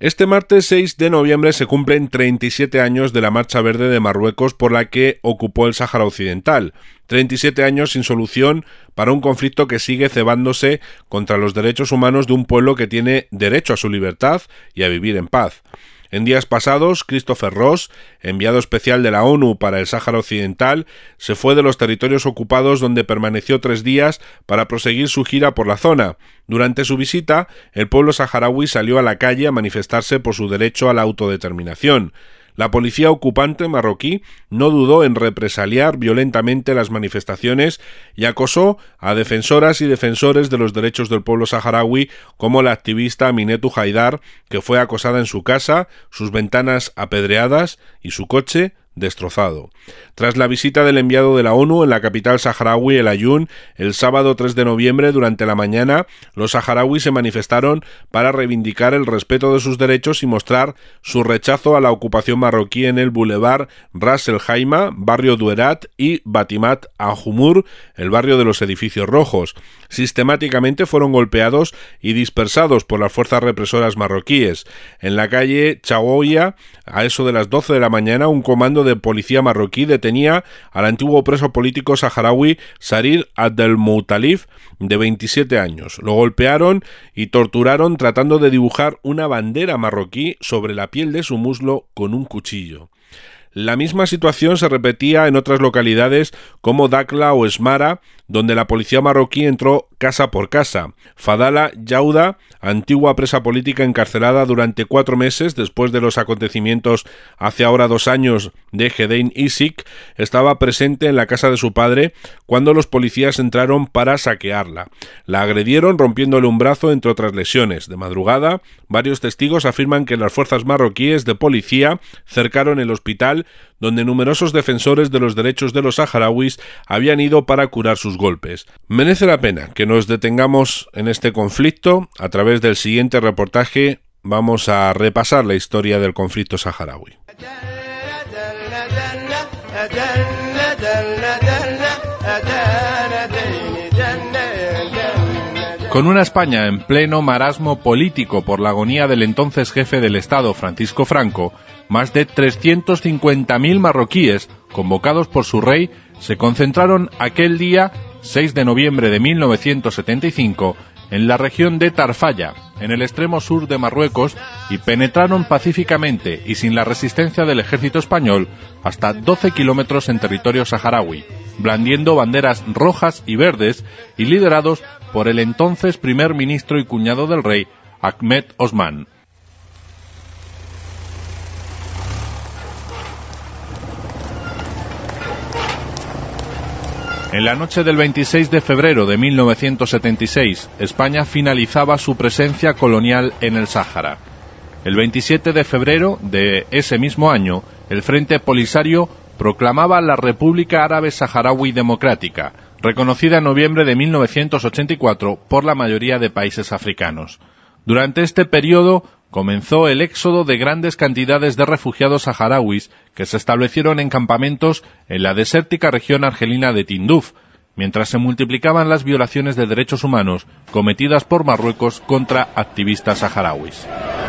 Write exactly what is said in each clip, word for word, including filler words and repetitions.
Este martes seis de noviembre se cumplen treinta y siete años de la Marcha Verde de Marruecos por la que ocupó el Sáhara Occidental. treinta y siete años sin solución para un conflicto que sigue cebándose contra los derechos humanos de un pueblo que tiene derecho a su libertad y a vivir en paz. En días pasados, Christopher Ross, enviado especial de la ONU para el Sáhara Occidental, se fue de los territorios ocupados donde permaneció tres días para proseguir su gira por la zona. Durante su visita, el pueblo saharaui salió a la calle a manifestarse por su derecho a la autodeterminación. La policía ocupante marroquí no dudó en represaliar violentamente las manifestaciones y acosó a defensoras y defensores de los derechos del pueblo saharaui, como la activista Aminetou Haidar, que fue acosada en su casa, sus ventanas apedreadas y su coche destrozado. Tras la visita del enviado de la ONU en la capital saharaui, El Aaiún, el sábado tres de noviembre, durante la mañana, los saharauis se manifestaron para reivindicar el respeto de sus derechos y mostrar su rechazo a la ocupación marroquí en el Boulevard Ras El Khaimah, barrio Duerat, y Batimat Al-Jumur, el barrio de los edificios rojos. Sistemáticamente fueron golpeados y dispersados por las fuerzas represoras marroquíes. En la calle Chaouia, a eso de las doce de la mañana, un comando de policía marroquí detenía al antiguo preso político saharaui Sarir Abdelmoutalif, de veintisiete años. Lo golpearon y torturaron tratando de dibujar una bandera marroquí sobre la piel de su muslo con un cuchillo. La misma situación se repetía en otras localidades como Dakhla o Esmara, donde la policía marroquí entró casa por casa. Fadala Yauda, antigua presa política encarcelada durante cuatro meses después de los acontecimientos hace ahora dos años de Gedein Isik, estaba presente en la casa de su padre cuando los policías entraron para saquearla. La agredieron rompiéndole un brazo, entre otras lesiones. De madrugada, varios testigos afirman que las fuerzas marroquíes de policía cercaron el hospital donde numerosos defensores de los derechos de los saharauis habían ido para curar sus golpes. Merece la pena que nos detengamos en este conflicto. A través del siguiente reportaje vamos a repasar la historia del conflicto saharaui. Con una España en pleno marasmo político por la agonía del entonces jefe del Estado, Francisco Franco, más de trescientos cincuenta mil marroquíes, convocados por su rey, se concentraron aquel día, seis de noviembre de mil novecientos setenta y cinco, en la región de Tarfaya, en el extremo sur de Marruecos, y penetraron pacíficamente y sin la resistencia del ejército español hasta doce kilómetros en territorio saharaui, blandiendo banderas rojas y verdes y liderados por el entonces primer ministro y cuñado del rey, Ahmed Osman. En la noche del veintiséis de febrero de mil novecientos setenta y seis, España finalizaba su presencia colonial en el Sáhara. El veintisiete de febrero de ese mismo año, el Frente Polisario proclamaba la República Árabe Saharaui Democrática, reconocida en noviembre de mil novecientos ochenta y cuatro por la mayoría de países africanos. Durante este periodo comenzó el éxodo de grandes cantidades de refugiados saharauis que se establecieron en campamentos en la desértica región argelina de Tinduf, mientras se multiplicaban las violaciones de derechos humanos cometidas por Marruecos contra activistas saharauis.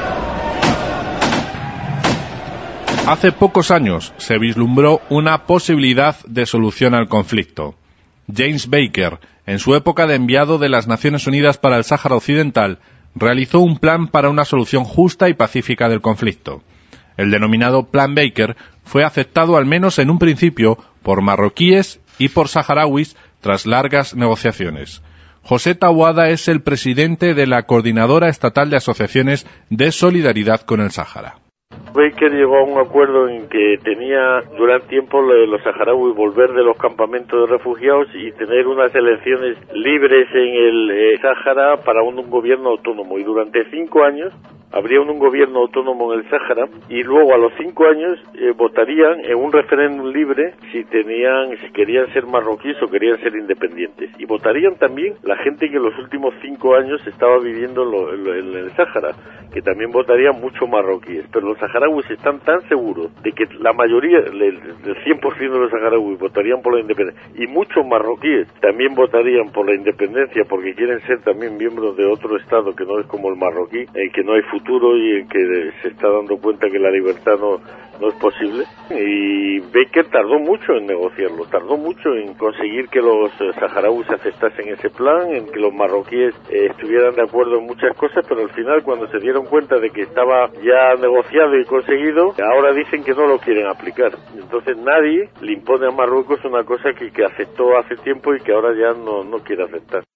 Hace pocos años se vislumbró una posibilidad de solución al conflicto. James Baker, en su época de enviado de las Naciones Unidas para el Sáhara Occidental, realizó un plan para una solución justa y pacífica del conflicto. El denominado Plan Baker fue aceptado al menos en un principio por marroquíes y por saharauis tras largas negociaciones. José Taboada es el presidente de la Coordinadora Estatal de Asociaciones de Solidaridad con el Sáhara. Baker llegó a un acuerdo en que tenía durante tiempo los saharauis volver de los campamentos de refugiados y tener unas elecciones libres en el eh, Sáhara para un, un gobierno autónomo. Y durante cinco años habría un, un gobierno autónomo en el Sáhara y luego a los cinco años eh, votarían en un referéndum libre si tenían, si querían ser marroquíes o querían ser independientes. Y votarían también la gente que en los últimos cinco años estaba viviendo en, lo, en, lo, en el Sáhara, que también votarían mucho marroquíes. Pero los saharauis están tan seguros de que la mayoría, el cien por ciento de los saharauis votarían por la independencia, y muchos marroquíes también votarían por la independencia porque quieren ser también miembros de otro estado que no es como el marroquí, en que no hay futuro futuro y en que se está dando cuenta que la libertad no, no es posible. Y Baker tardó mucho en negociarlo, tardó mucho en conseguir que los saharauis aceptasen ese plan, en que los marroquíes eh, estuvieran de acuerdo en muchas cosas, pero al final, cuando se dieron cuenta de que estaba ya negociado y conseguido, ahora dicen que no lo quieren aplicar. Entonces nadie le impone a Marruecos una cosa que, que aceptó hace tiempo y que ahora ya no, no quiere aceptar.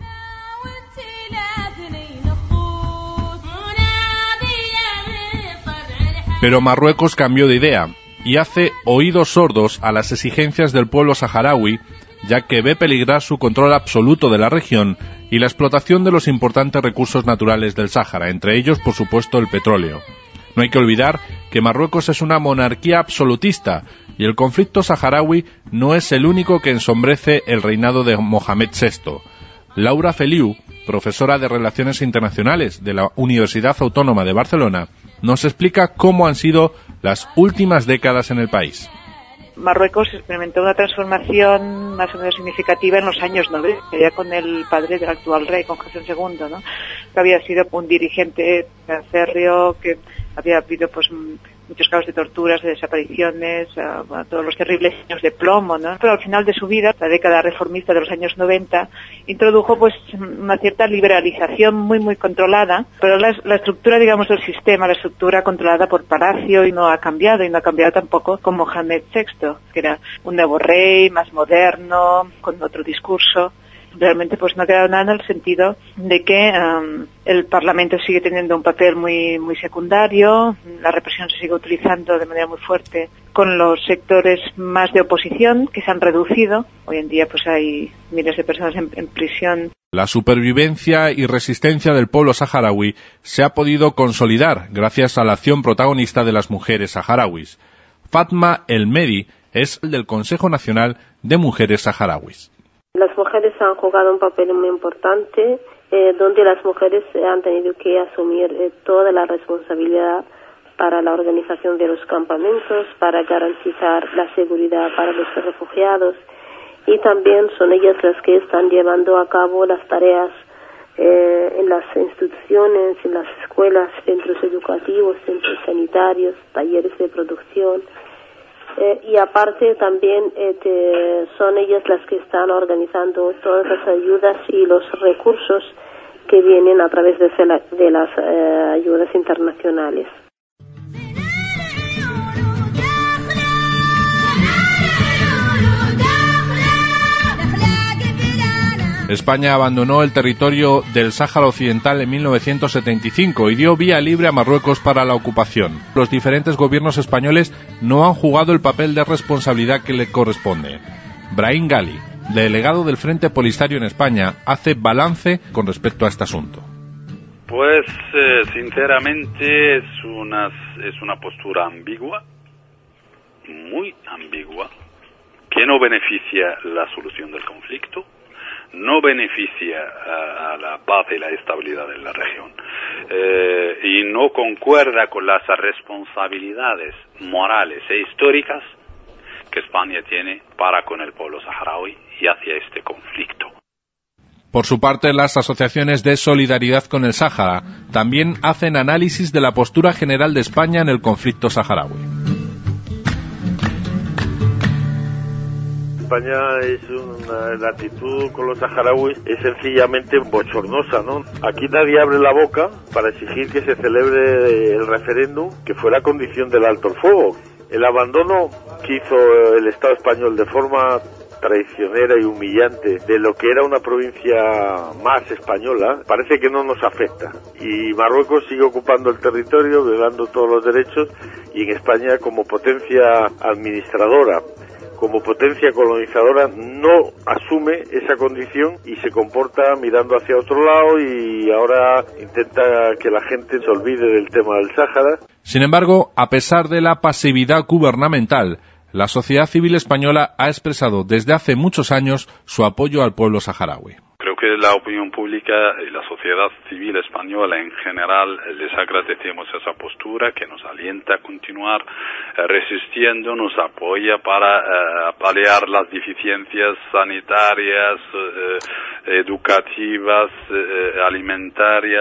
Pero Marruecos cambió de idea y hace oídos sordos a las exigencias del pueblo saharaui, ya que ve peligrar su control absoluto de la región y la explotación de los importantes recursos naturales del Sáhara, entre ellos, por supuesto, el petróleo. No hay que olvidar que Marruecos es una monarquía absolutista y el conflicto saharaui no es el único que ensombrece el reinado de Mohamed sexto. Laura Feliu, profesora de Relaciones Internacionales de la Universidad Autónoma de Barcelona, nos explica cómo han sido las últimas décadas en el país. Marruecos experimentó una transformación más o menos significativa en los años noventa, ya con el padre del actual rey, con Hassan segundo, ¿no? Que había sido un dirigente férreo, que había habido pues muchos casos de torturas, de desapariciones, uh, bueno, todos los terribles años de plomo, ¿no? Pero al final de su vida, la década reformista de los años noventa, introdujo pues una cierta liberalización muy muy controlada, pero la, la estructura, digamos, del sistema, la estructura controlada por Palacio, y no ha cambiado, y no ha cambiado tampoco con Mohamed sexto, que era un nuevo rey, más moderno, con otro discurso. Realmente pues no ha quedado nada en el sentido de que um, el Parlamento sigue teniendo un papel muy muy secundario, la represión se sigue utilizando de manera muy fuerte con los sectores más de oposición, que se han reducido. Hoy en día pues hay miles de personas en, en prisión. La supervivencia y resistencia del pueblo saharaui se ha podido consolidar gracias a la acción protagonista de las mujeres saharauis. Fatma El Mehdi es el del Consejo Nacional de Mujeres Saharauis. Las mujeres han jugado un papel muy importante, eh, donde las mujeres han tenido que asumir eh, toda la responsabilidad para la organización de los campamentos, para garantizar la seguridad para los refugiados, y también son ellas las que están llevando a cabo las tareas eh, en las instituciones, en las escuelas, centros educativos, centros sanitarios, talleres de producción. Eh, y aparte también eh, te, son ellas las que están organizando todas las ayudas y los recursos que vienen a través de, la, de las eh, ayudas internacionales. España abandonó el territorio del Sáhara Occidental en mil novecientos setenta y cinco y dio vía libre a Marruecos para la ocupación. Los diferentes gobiernos españoles no han jugado el papel de responsabilidad que le corresponde. Brahim Ghali, delegado del Frente Polisario en España, hace balance con respecto a este asunto. Pues eh, sinceramente es una, es una postura ambigua, muy ambigua, que no beneficia la solución del conflicto, no beneficia a, a la paz y la estabilidad en la región, eh, y no concuerda con las responsabilidades morales e históricas que España tiene para con el pueblo saharaui y hacia este conflicto. Por su parte, las asociaciones de solidaridad con el Sáhara también hacen análisis de la postura general de España en el conflicto saharaui. España es una, la actitud con los saharauis es sencillamente bochornosa, ¿no? Aquí nadie abre la boca para exigir que se celebre el referéndum, que fue la condición del alto el fuego. El abandono que hizo el Estado español de forma traicionera y humillante de lo que era una provincia más española, parece que no nos afecta. Y Marruecos sigue ocupando el territorio, violando todos los derechos, y en España, como potencia administradora, como potencia colonizadora, no asume esa condición y se comporta mirando hacia otro lado, y ahora intenta que la gente se olvide del tema del Sáhara. Sin embargo, a pesar de la pasividad gubernamental, la sociedad civil española ha expresado desde hace muchos años su apoyo al pueblo saharaui. Creo que la opinión pública y la sociedad civil española en general les agradecemos esa postura que nos alienta a continuar eh, resistiendo, nos apoya para eh, paliar las deficiencias sanitarias, eh, educativas, eh, alimentarias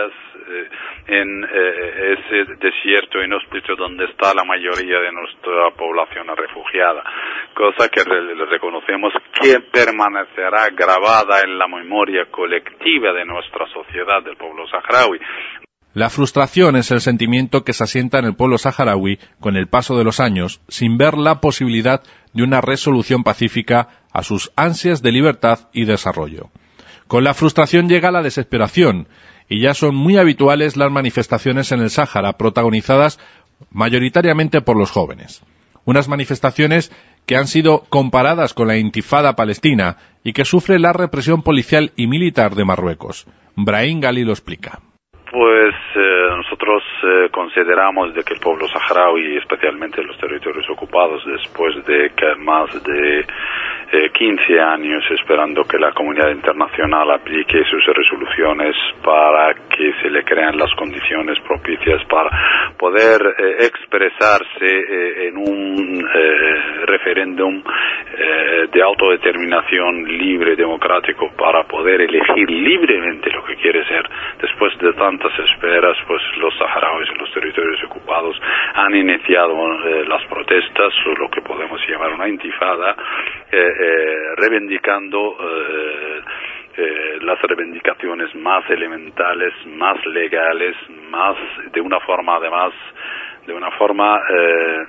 eh, en eh, ese desierto inhóspito donde está la mayoría de nuestra población refugiada, cosa que re reconocemos que permanecerá grabada en la memoria colectiva de nuestra sociedad, del pueblo saharaui. La frustración es el sentimiento que se asienta en el pueblo saharaui con el paso de los años, sin ver la posibilidad de una resolución pacífica a sus ansias de libertad y desarrollo. Con la frustración llega la desesperación, y ya son muy habituales las manifestaciones en el Sáhara, protagonizadas mayoritariamente por los jóvenes. Unas manifestaciones que han sido comparadas con la intifada palestina y que sufre la represión policial y militar de Marruecos. Brahim Ghali lo explica. Pues eh, nosotros eh, consideramos de que el pueblo saharaui, especialmente los territorios ocupados, después de que más de eh, quince años esperando que la comunidad internacional aplique sus resoluciones para que se le crean las condiciones propicias para poder eh, expresarse eh, en un eh, referéndum eh, de autodeterminación libre, democrático, para poder elegir libremente lo que quiere ser. Después de tantas esperas, pues los saharauis en los territorios ocupados han iniciado eh, las protestas, o lo que podemos llamar una intifada, eh, eh, reivindicando eh, eh, las reivindicaciones más elementales, más legales, más de una forma además, de una forma eh,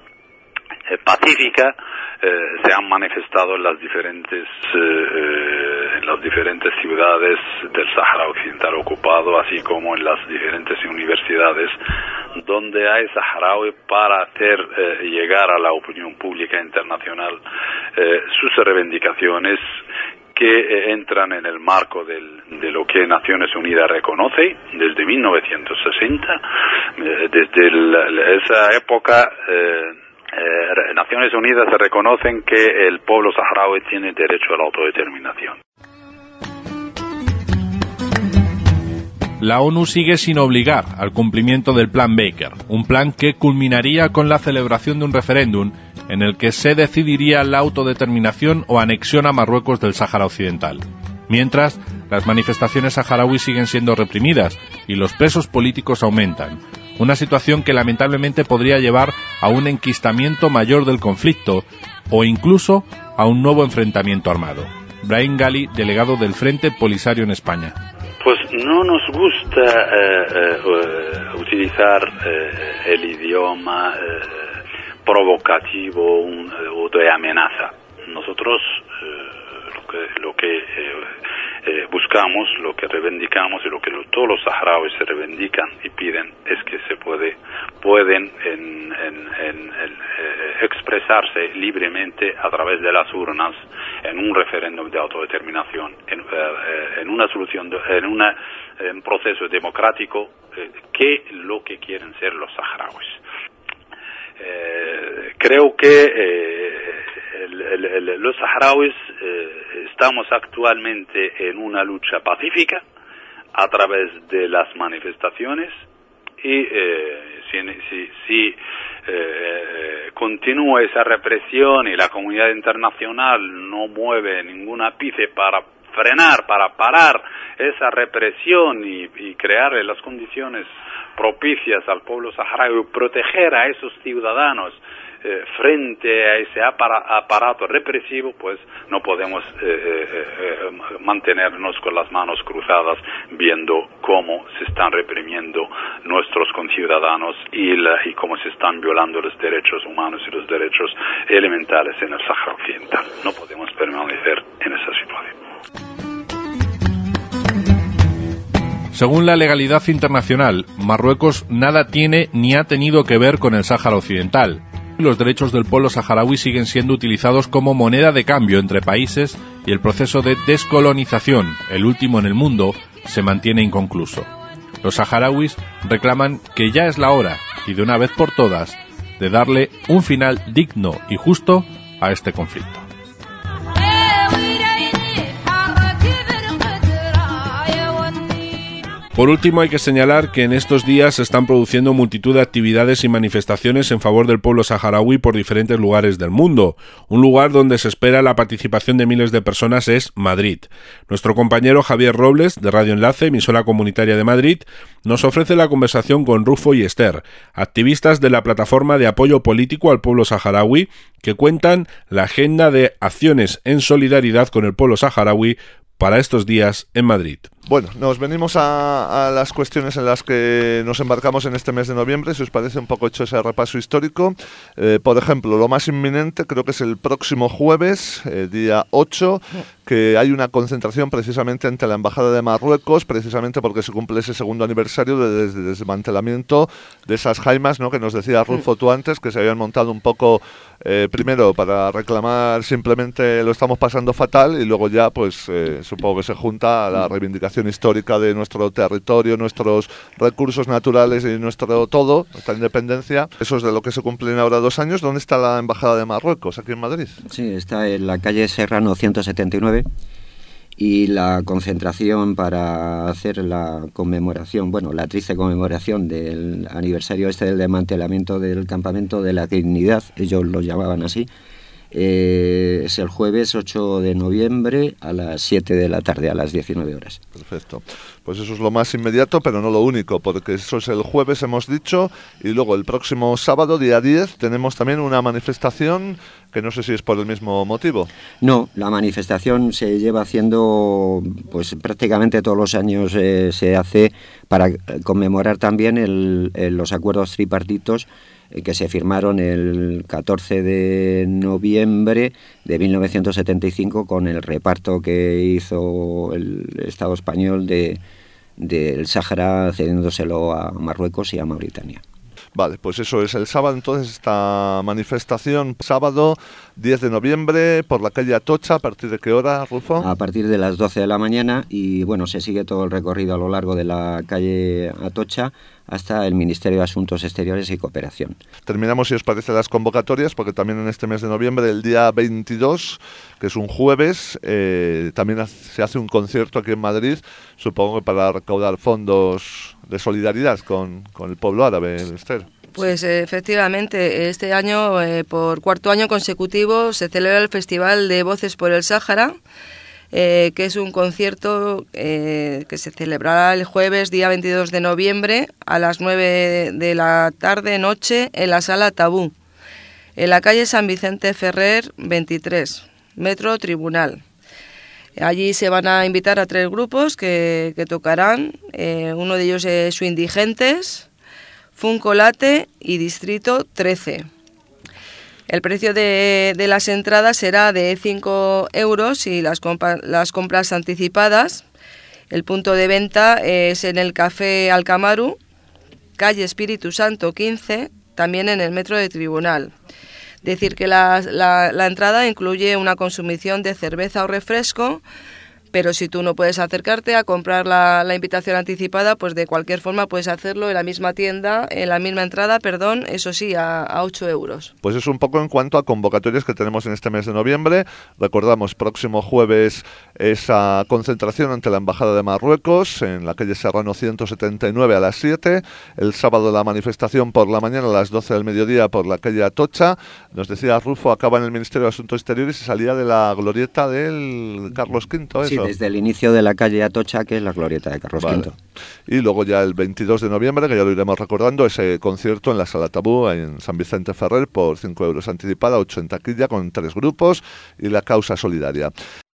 eh, pacífica. Eh, se han manifestado en las diferentes eh, en las diferentes ciudades del Sáhara Occidental ocupado, así como en las diferentes universidades donde hay saharaui, para hacer eh, llegar a la opinión pública internacional eh, sus reivindicaciones, que eh, entran en el marco del, de lo que Naciones Unidas reconoce desde mil novecientos sesenta. Eh, desde el, esa época eh, Eh, Naciones Unidas se reconocen que el pueblo saharaui tiene derecho a la autodeterminación. La ONU sigue sin obligar al cumplimiento del Plan Baker, un plan que culminaría con la celebración de un referéndum en el que se decidiría la autodeterminación o anexión a Marruecos del Sáhara Occidental. Mientras, las manifestaciones saharauis siguen siendo reprimidas y los presos políticos aumentan. Una situación que lamentablemente podría llevar a un enquistamiento mayor del conflicto o incluso a un nuevo enfrentamiento armado. Brahim Ghali, delegado del Frente Polisario en España. Pues no nos gusta eh, eh, utilizar eh, el idioma eh, provocativo un, o de amenaza. Nosotros eh, lo que, lo que eh, eh, buscamos, lo que reivindicamos y lo que lo, todos los saharauis se reivindican y piden es que se puede pueden en, en, en, en, eh, expresarse libremente a través de las urnas en un referéndum de autodeterminación, en, eh, en una solución, de, en una, en un proceso democrático eh, que lo que quieren ser los saharauis. Eh, creo que eh, el, el, el, los saharauis eh, estamos actualmente en una lucha pacífica a través de las manifestaciones y eh, si, si, si eh, continúa esa represión y la comunidad internacional no mueve ningún ápice para frenar, para parar esa represión y, y crear las condiciones propicias al pueblo saharaui, proteger a esos ciudadanos eh, frente a ese aparato represivo, pues no podemos eh, eh, eh, mantenernos con las manos cruzadas viendo cómo se están reprimiendo nuestros conciudadanos y, la, y cómo se están violando los derechos humanos y los derechos elementales en el Sáhara Occidental. No podemos permanecer en esa situación. Según la legalidad internacional, Marruecos nada tiene ni ha tenido que ver con el Sáhara Occidental. Los derechos del pueblo saharaui siguen siendo utilizados como moneda de cambio entre países y el proceso de descolonización, el último en el mundo, se mantiene inconcluso. Los saharauis reclaman que ya es la hora, y de una vez por todas, de darle un final digno y justo a este conflicto. Por último, hay que señalar que en estos días se están produciendo multitud de actividades y manifestaciones en favor del pueblo saharaui por diferentes lugares del mundo. Un lugar donde se espera la participación de miles de personas es Madrid. Nuestro compañero Javier Robles, de Radio Enlace, emisora comunitaria de Madrid, nos ofrece la conversación con Rufo y Esther, activistas de la plataforma de apoyo político al pueblo saharaui, que cuentan la agenda de acciones en solidaridad con el pueblo saharaui para estos días en Madrid. Bueno, nos venimos a, a las cuestiones en las que nos embarcamos en este mes de noviembre, si os parece un poco hecho ese repaso histórico. Eh, por ejemplo, lo más inminente creo que es el próximo jueves, eh, día ocho, que hay una concentración precisamente ante la Embajada de Marruecos, precisamente porque se cumple ese segundo aniversario del de desmantelamiento de esas jaimas, ¿no?, que nos decía Rufo tú antes, que se habían montado un poco, eh, primero para reclamar simplemente lo estamos pasando fatal, y luego ya pues eh, supongo que se junta a la reivindicación histórica de nuestro territorio, nuestros recursos naturales y nuestro todo, nuestra independencia. Eso es de lo que se cumplen ahora dos años. ¿Dónde está la Embajada de Marruecos? ¿Aquí en Madrid? Sí, está en la calle Serrano ciento setenta y nueve, y la concentración para hacer la conmemoración, bueno, la triste conmemoración del aniversario este del desmantelamiento del campamento de la dignidad, ellos lo llamaban así, Eh, es el jueves ocho de noviembre a las siete de la tarde, a las diecinueve horas. Perfecto. Pues eso es lo más inmediato, pero no lo único, porque eso es el jueves, hemos dicho, y luego el próximo sábado, día diez, tenemos también una manifestación que no sé si es por el mismo motivo. No, la manifestación se lleva haciendo, pues prácticamente todos los años eh, se hace para conmemorar también el, el, los acuerdos tripartitos que se firmaron el catorce de noviembre de mil novecientos setenta y cinco con el reparto que hizo el Estado español de del Sáhara, cediéndoselo a Marruecos y a Mauritania. Vale, pues eso es el sábado, entonces esta manifestación, sábado diez de noviembre, por la calle Atocha. ¿A partir de qué hora, Rufo? A partir de las doce de la mañana, y bueno, se sigue todo el recorrido a lo largo de la calle Atocha hasta el Ministerio de Asuntos Exteriores y Cooperación. Terminamos, si os parece, las convocatorias, porque también en este mes de noviembre, el día veintidós, que es un jueves, eh, también se hace un concierto aquí en Madrid, supongo que para recaudar fondos de solidaridad con, con el pueblo árabe, Esther. Pues efectivamente, este año, eh, por cuarto año consecutivo, se celebra el Festival de Voces por el Sáhara, eh, que es un concierto eh, que se celebrará el jueves, día veintidós de noviembre, a las nueve de la tarde, noche, en la Sala Tabú, en la calle San Vicente Ferrer veintitrés, Metro Tribunal. Allí se van a invitar a tres grupos que, que tocarán, eh, uno de ellos es Indigentes, Funcolate y Distrito trece. El precio de, de las entradas será de cinco euros y las, compa, las compras anticipadas. El punto de venta es en el Café Alcamaru, calle Espíritu Santo quince, también en el Metro de Tribunal. Decir que la, la, la entrada incluye una consumición de cerveza o refresco, pero si tú no puedes acercarte a comprar la, la invitación anticipada, pues de cualquier forma puedes hacerlo en la misma tienda, en la misma entrada, perdón, eso sí, a, a ocho euros. Pues es un poco en cuanto a convocatorias que tenemos en este mes de noviembre. Recordamos, próximo jueves esa concentración ante la Embajada de Marruecos en la calle Serrano ciento setenta y nueve a las siete. El sábado la manifestación por la mañana a las doce del mediodía por la calle Atocha. Nos decía Rufo, acaba en el Ministerio de Asuntos Exteriores y salía de la glorieta del Carlos quinto, ¿eso? Sí, desde el inicio de la calle Atocha, que es la glorieta de Carlos vale. quinto. Y luego ya el veintidós de noviembre, que ya lo iremos recordando, ese concierto en la Sala Tabú en San Vicente Ferrer por cinco euros anticipada, ocho en taquilla, con tres grupos y la causa solidaria.